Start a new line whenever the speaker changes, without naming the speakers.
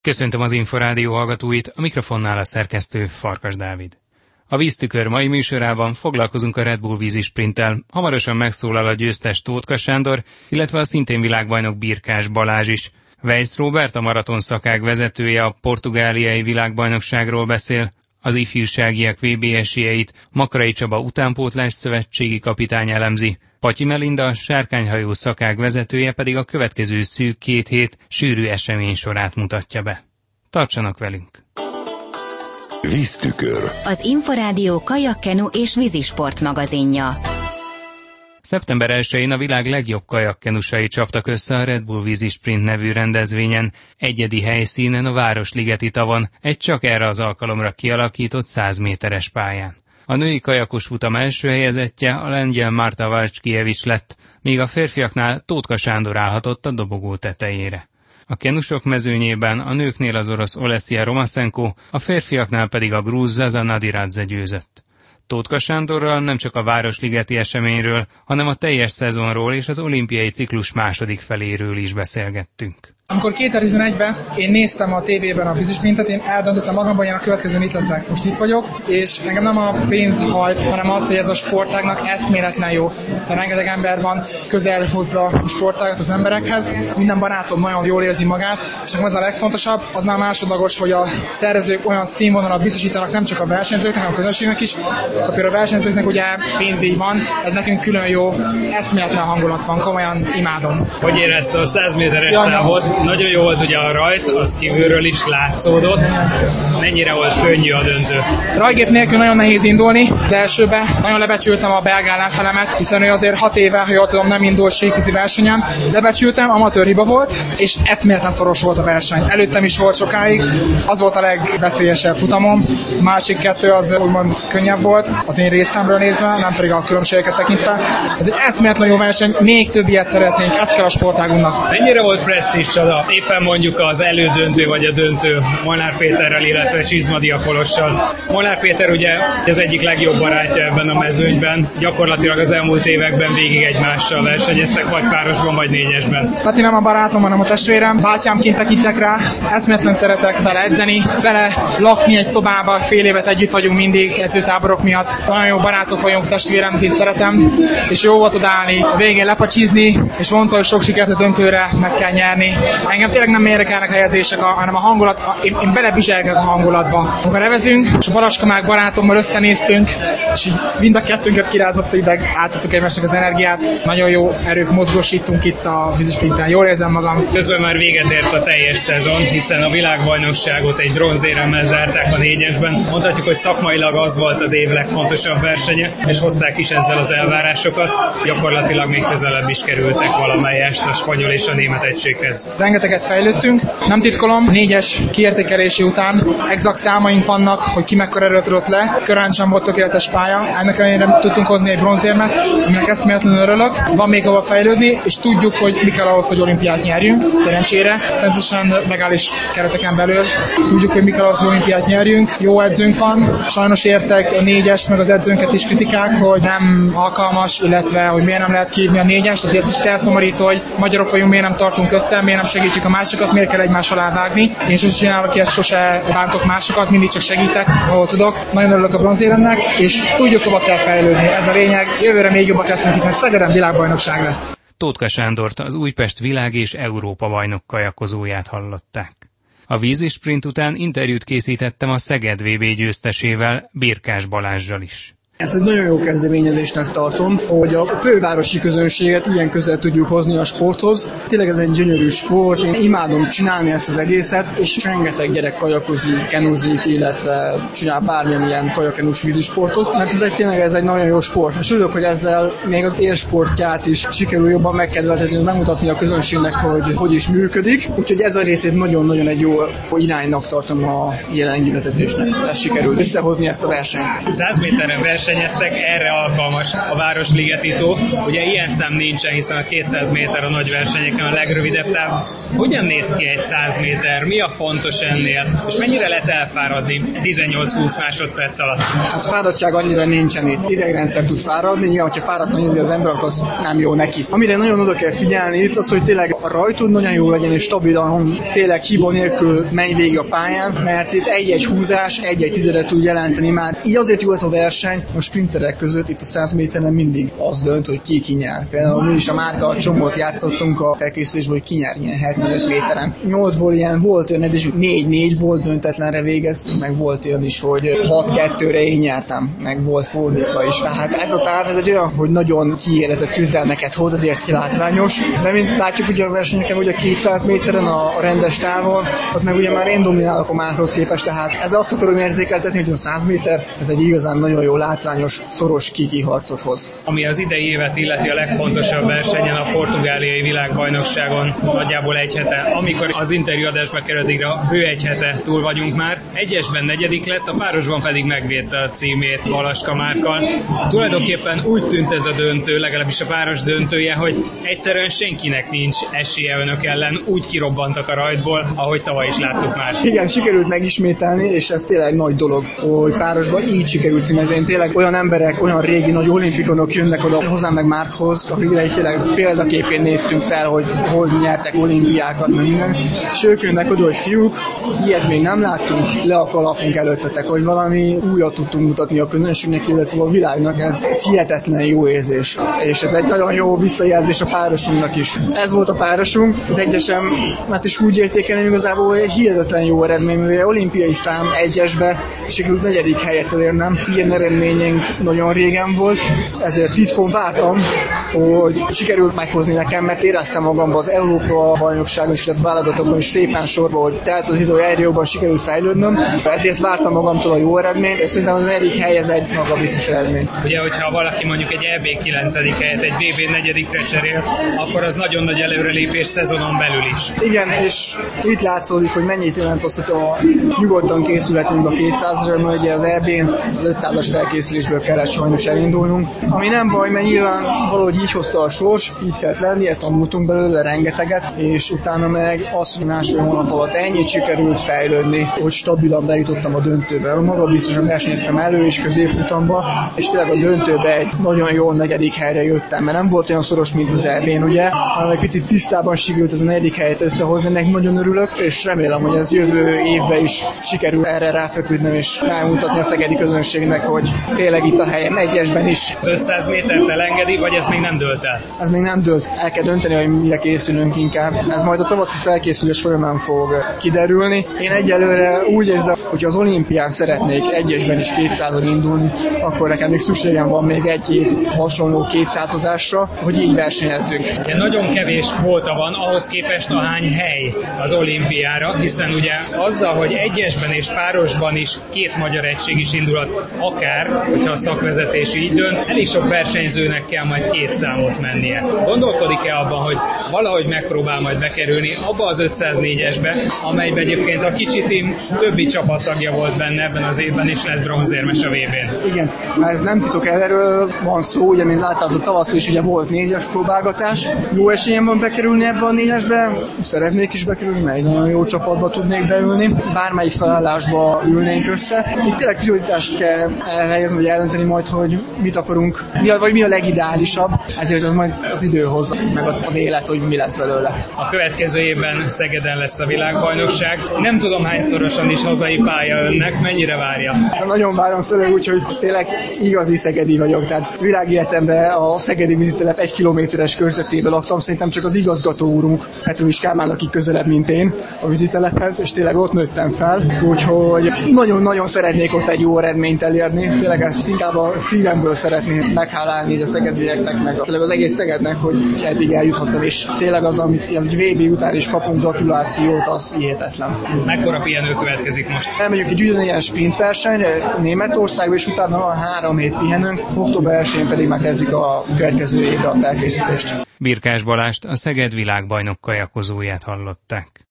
Köszöntöm az Inforádió hallgatóit, a mikrofonnál a szerkesztő Farkas Dávid. A Víztükör mai műsorában foglalkozunk a Red Bull vízisprinttel, hamarosan megszólal a győztes Tótka Sándor, illetve a szintén világbajnok Birkás Balázs is. Weisz Róbert, a maraton szakág vezetője, a portugáliai világbajnokságról beszél, az ifjúságiak VB esélyeit Makrai Csaba utánpótlás szövetségi kapitány elemzi. Patyi Melinda, a sárkányhajó szakág vezetője pedig a következő szűk 2 hét sűrű esemény sorát mutatja be. Tartsanak velünk!
Víztükör.
Az Inforádió kajakkenu és vízisport magazinja.
Szeptember 1-én a világ legjobb kajakkenusai csaptak össze a Red Bull vízisprint nevű rendezvényen, egyedi helyszínen a Városligeti tavon, egy csak erre az alkalomra kialakított 100 méteres pályán. A női kajakos futam első helyezettje a lengyel Marta Valcskiewicz lett, míg a férfiaknál Tótka Sándor állhatott a dobogó tetejére. A kenusok mezőnyében a nőknél az orosz Olesia Romasenko, a férfiaknál pedig a grúz Zaza Nadiradze győzött. Tótka Sándorral nem csak a Városligeti eseményről, hanem a teljes szezonról és az olimpiai ciklus második feléről is beszélgettünk.
Amikor 2011-ben én néztem a tévében a vízisprintet, én eldöntöttem magamban, hogy én a következőn itt leszek. Most itt vagyok, és engem nem a pénz hajt, hanem az, hogy ez a sportágnak eszméletlen jó. Szóval rengeteg ember van, közel hozza a sportágat az emberekhez. Minden barátom nagyon jól érzi magát, és nekem ez a legfontosabb. Az már másodlagos, hogy a szervezők olyan színvonalat biztosítanak nem csak a versenyzőknek, hanem a közönségnek is. Például a versenyzőknek ugye pénzdíj van, ez nekünk külön jó, eszméletlen hangulat van, komolyan imádom.
Hogy érezte a 100 méteres távot? Nagyon jó volt ugye a rajt, az kívülről is látszódott. Mennyire volt könnyű a döntő?
Rajgép nélkül nagyon nehéz indulni. Az elsőben nagyon lebecsültem a belga ellenfelemet, hiszen ő azért 6 éve, ha jól tudom, nem indult síkvízi versenyen. Lebecsültem, amatőr hiba volt, és eszméletlen szoros volt a verseny. Előttem is volt sokáig, az volt a legveszélyesebb futamom. A másik 2 az úgymond könnyebb volt, az én részemről nézve, nem pedig a különbségeket tekintve. Ez egy eszméletlen jó verseny, még több ilyet szeretnénk, ez kell a sportágunknak.
Mennyire volt presztízs csada? Éppen mondjuk az elődöntő vagy a döntő Molnár Péterrel, illetve Csizmadia Kolossal. Molnár Péter ugye az egyik legjobb barátja ebben a mezőnyben. Gyakorlatilag az elmúlt években végig egymással versenyeztek, vagy párosban, vagy négyesben.
Peti nem a barátom, hanem a testvérem. Bátyámként tekintek rá, eszméletlen szeretek vele edzeni, vele lakni egy szobába, fél évet együtt vagyunk mindig edzőtáborok miatt. Nagyon jó barátok vagyunk, testvéremként szeretem, és jó volt odaállni, a végén lepacsizni, és mondta, hogy sok sikert a döntőre meg kell nyerni. Engem tényleg nem érdekelnek helyezések, hanem a hangulat, én belebizsergek a hangulatba. Amikor nevezünk, és a Balaska már barátommal összenéztünk, és így mind a kettőnket kirázott ideg, átadtuk egymásnak az energiát. Nagyon jó erők mozgósítunk itt a vízisprinten, jól érzem magam.
Közben már véget ért a teljes szezon, hiszen a világbajnokságot egy bronzéremmel zárták a négyesben. Mondhatjuk, hogy szakmailag az volt az év legfontosabb versenye, és hozták is ezzel az elvárásokat. Gyakorlatilag még közelebb is kerültek valamelyest a spanyol és a német egységhez.
Rengeteget fejlődtünk, nem titkolom, 4-es kiértékelési után exakt számaink vannak, hogy ki mekkora erőt tudott le. Korán sem volt tökéletes pálya, ennek ellenére tudtunk hozni egy bronzérmet, aminek eszméletlenül örülök. Van még hova fejlődni, és tudjuk, hogy mi kell ahhoz, hogy olimpiát nyerjünk. Szerencsére, természetesen legális kereteken belül tudjuk, hogy mi kell ahhoz, hogy olimpiát nyerjünk. Jó edzőnk van, sajnos értek a 4-es, meg az edzőnket is kritikák, hogy nem alkalmas, illetve hogy miért nem lehet kívni a 4-est, azért is elszomorító, hogy magyarok vagyunk, miért nem tartunk össze, miért nem segítjük a másikat, miért kell egymás alá vágni. Én sose csinálok ilyet, sose bántok másokat, mindig csak segítek, ahol tudok. Nagyon örülök a bronzéremnek, és tudjuk, hova kell fejlődni. Ez a lényeg. Jövőre még jobbak leszünk, hiszen Szegeden világbajnokság lesz.
Tótka Sándort, az Újpest világ- és Európa bajnok kajakozóját hallották. A vízisprint után interjút készítettem a Szeged VB győztesével, Birkás Balázsral is.
Ezt egy nagyon jó kezdeményezésnek tartom, hogy a fővárosi közönséget ilyen közel tudjuk hozni a sporthoz. Tényleg ez egy gyönyörű sport, én imádom csinálni ezt az egészet, és rengeteg gyerek kajakozik, kenuzik, illetve csinál bármilyen kajakenus vízisportot, mert tényleg ez egy nagyon jó sport. És örülök, hogy ezzel még az élsportját is sikerül jobban megkedveltetni, megmutatni a közönségnek, hogy is működik. Úgyhogy ez a részét nagyon-nagyon egy jó iránynak tartom a jelenlegi vezetésnek. Ez sikerült összehozni ezt a versenyt.
100 méteren versenyeztek, erre alkalmas a Városligeti tó. Ugye ilyen szám nincsen, hiszen a 200 méter a nagy versenyeken a legrövidebb táv. Hogyan néz ki egy 100 méter? Mi a fontos ennél? És mennyire lehet elfáradni 18-20 másodperc alatt?
Hát a fáradtság annyira nincsen itt. Idegrendszer tud fáradni, nyilván, hogyha fáradtan az ember, az nem jó neki. Amire nagyon oda kell figyelni itt, az, hogy tényleg a rajtod nagyon jó legyen, és stabilan, tényleg hiba nélkül menj végig a pályán, mert itt egy-egy húzás, egy-egy tizedet tud jelenteni már. Így azért jó ez a verseny, a sprinterek között itt a 100 méteren mindig az dönt, hogy ki nyer. Például mi is a márka csomót játszottunk a felkészülésből, hogy ki nyer ilyen 75 méteren. 8-ból ilyen volt olyan, és 4-4 volt döntetlenre végeztünk, meg volt olyan is, hogy 6-2-re én nyertem, meg volt fordítva is. Tehát ez a táv, ez egy olyan, hogy nagyon kiélezett küzdelmeket hoz, azért látványos. De mint látjuk ugye a versenyeken, hogy a 200 méteren a rendes távon, ott meg ugye már én dominálok a márhoz képest, tehát ezzel azt akarom érzékeltetni, hogy ez a 100 méter, ez egy igazán nagyon jó látványos, szoros kiharcot hoz.
Ami az idei évet illeti, a legfontosabb versenyen a portugáliai világbajnokságon nagyjából egy hete, amikor az interjúadásba kerültig a bő egy hete túl vagyunk már. Egyesben negyedik lett, a párosban pedig megvédte a címét Valaska Márkkal. Tulajdonképpen úgy tűnt ez a döntő, legalábbis a páros döntője, hogy egyszerűen senkinek nincs esélye önök ellen, úgy kirobbantak a rajtból, ahogy tavaly is láttuk már.
Igen, sikerült megismételni, és ez tényleg nagy dolog, hogy párosban így sikerült címezni. Tényleg olyan emberek, olyan régi nagy olimpikonok jönnek oda hozzám meg Márkhoz, akikre tényleg példaképén néztünk fel, hogy hol nyertek olimpiákat, minden. És ők jönnek oda, hogy fiúk, ilyet még nem láttunk, le a kalapunk előttetek, hogy valami újat tudtunk mutatni a közönségnek, illetve a világnak. Ez hihetetlen jó érzés. És ez egy nagyon jó visszajelzés a párosunknak is. Ez volt a párosunk, az egyesem, mert is úgy értékelni igazából, hogy egy hihetetlen jó eredmény, mivel olimpiai szám egyesbe sikerült 4. helyet elérnem. Ilyen eredményünk nagyon régen volt, ezért titkon vártam, hogy sikerült meghozni nekem, mert éreztem magamban az Európa bajnokságon és a válogatotban is szépen sorba, hogy tehát az idő egyre jobban sikerült fejlődnöm. Ezért vártam magamtól a jó eredményt, és szerintem az 4. hely ez egy magabiztos eredmény.
Ugye, hogyha valaki mondjuk egy EB 9. helyet egy BB 4-re cserél, akkor az nagyon nagy előrelépés szezonon belül is.
Igen, és itt látszódik, hogy mennyit jelent az, hogy nyugodtan készülhetünk a 200-ra, mert ugye az EB-n az 500-as felkészülésből kellett sajnos elindulnunk. Ami nem baj, mert nyilván valahogy így hozta a sors, így kellett lennie, tanultunk belőle rengeteget, és utána meg az, hogy másfél hónap alatt ennyit sikerült fejlődni, hogy stabilan bejutottam a döntőbe. Magabiztosan versenyeztem elő és középfutamba, és tényleg a döntőbe egy nagyon jó 4. helyre jöttem, mert nem volt olyan szoros, mint az EB-n, ugye, hanem egy picit tisztában sikerült ez a 4. helyet összehozni, ennek nagyon örülök, és remélem, hogy ez jövő évben is sikerül erre ráfeküdnöm, és rámutatni a szegedi közönségnek, hogy tényleg itt a helyem egyesben is.
Az 500 métert elengedi, vagy ez még nem dőlt el?
Ez még nem dőlt. El kell dönteni, hogy mire készülünk inkább. Ez majd a tavaszi felkészülés folyamán fog kiderülni. Én egyelőre úgy érzem, hogy az olimpián szeretnék egyesben is 200-on indulni, akkor nekem még szükségem van még egy hasonló 200-azásra, hogy így versenyezzünk.
Nagyon kevés kvóta van ahhoz képest, ahány hely az olimpiára, hiszen ugye azzal, hogy egyesben és párosban is 2 magyar egység is indulhat, akár, hogyha a szakvezetés így dönt, elég sok versenyzőnek kell majd 2 számot mennie. Gondolkodik-e abban, hogy valahogy megpróbál majd bekerülni abba az 504-esbe, amelyben egyébként a kicsi tím többi csapattagja volt benne ebben az évben, és lett bronzérmes a VB-n?
Igen, ez nem titok, erről van szó, ugye, mint láttátok, tavasszal is ugye volt 4-es próbálgatás. Jó esélyem van bekerülni ebbe a 4-esbe, szeretnék is bekerülni, mert egy nagyon jó csapatba tudnék beülni. Bármelyik felállásba ülnénk össze. Itt tényleg prioritást kell elhelyezni, vagy eldönteni majd, hogy mit akarunk, mi a legideálisabb, ezért az majd az idő hozza, meg az élet, hogy mi lesz belőle.
A következő évben Szegeden lesz a világbajnokság. Nem tudom hányszorosan is hazai pálya önnek, mennyire várja?
Nagyon várom, főleg úgy, hogy tényleg igazi szegedi vagyok, tehát világéletemben a szegedi vízitelep 1 kilométeres körzetében laktam, szerintem csak az igazgató úrunk, Petrovich Kálmán, aki közelebb, mint én a vízitelephez, és tényleg ott nőttem fel, úgyhogy nagyon-nagyon szeretnék ott egy jó eredményt elérni, tényleg ezt inkább a szívemből szeretném meghálálni a szegedieknek, meg tényleg az egész Szegednek, hogy eddig eljuthattam, és tényleg az, amit egy VB után is kapunk gratulációt, az hihetetlen.
Mekkora pihenő következik most?
Elmegyünk egy ugyanilyen sprintversenyre Németországba, és utána 3 hét pihenünk, október 1-én pedig megkezdjük a következő évre a felkészülést.
Birkás Balást, a Szeged világbajnok kajakozóját hallották.